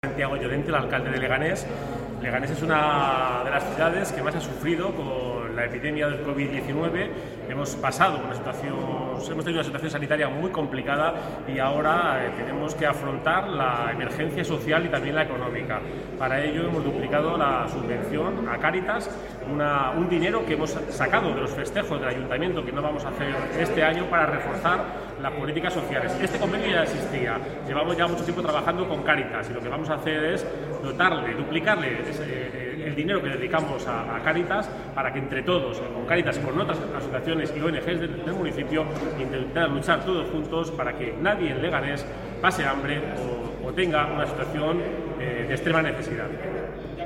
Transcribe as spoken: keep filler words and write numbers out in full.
Santiago Llorente, el alcalde de Leganés. Leganés es una de las ciudades que más ha sufrido con la epidemia del COVID diecinueve. Hemos pasado una situación, hemos tenido una situación sanitaria muy complicada y ahora eh, tenemos que afrontar la emergencia social y también la económica. Para ello hemos duplicado la subvención a Cáritas, una, un dinero que hemos sacado de los festejos del ayuntamiento que no vamos a hacer este año para reforzar las políticas sociales. Este convenio ya existía, llevamos ya mucho tiempo trabajando con Cáritas y lo que vamos a hacer es dotarle, duplicarle ese, el dinero que dedicamos a, a Cáritas para que entre todos, con Cáritas y con otras asociaciones y O N Ges del, del municipio, intentar luchar todos juntos para que nadie en Leganés pase hambre o, o tenga una situación eh, de extrema necesidad.